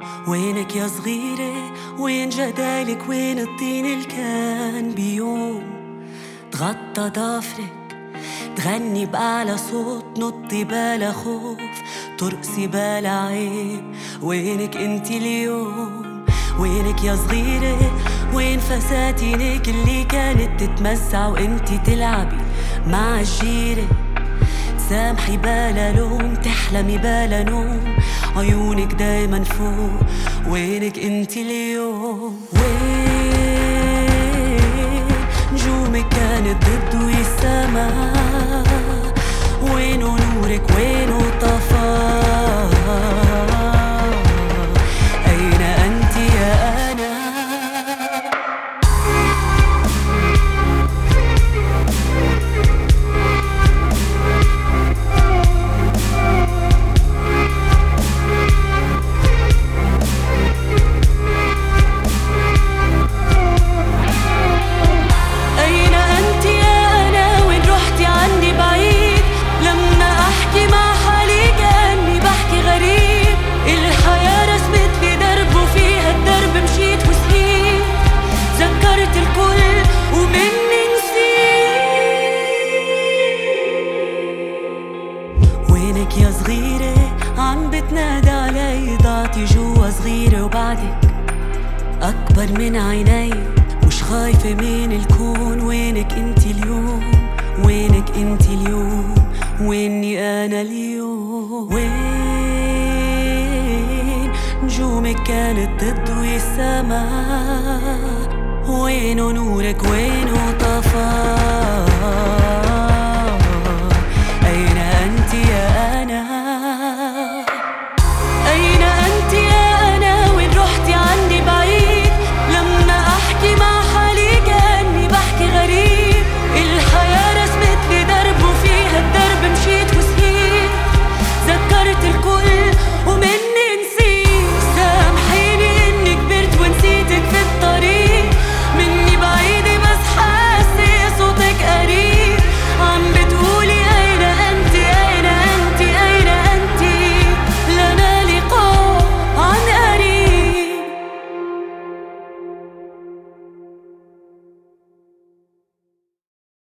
وينك يا صغيرة؟ وين جدالك؟ وين الطين اللي كان بيوم تغطى ضافرك؟ تغني بأعلى صوت، نطي بلا خوف، ترقصي بلا عيب. وينك انت اليوم؟ وينك يا صغيرة؟ وين فساتينك اللي كانت تتمسع وانت تلعبي مع الجيرة؟ سامحي بلا لوم، تحلمي بلا نوم، عيونك دايما فوق. وينك انت اليوم؟ وين نجومك كانت ضد والسماء؟ وينو نورك؟ وينو طفى؟ أين أنت يا أنا؟ وينك يا صغيرة؟ عم بتنادى علي، ضعتي جوا صغيرة وبعدك أكبر من عيني، مش خايفة من الكون. وينك انت اليوم؟ وينك انت اليوم؟ ويني أنا اليوم؟ وين نجومك كانت ضد والسماء؟ وينو نورك؟ وينو طفى؟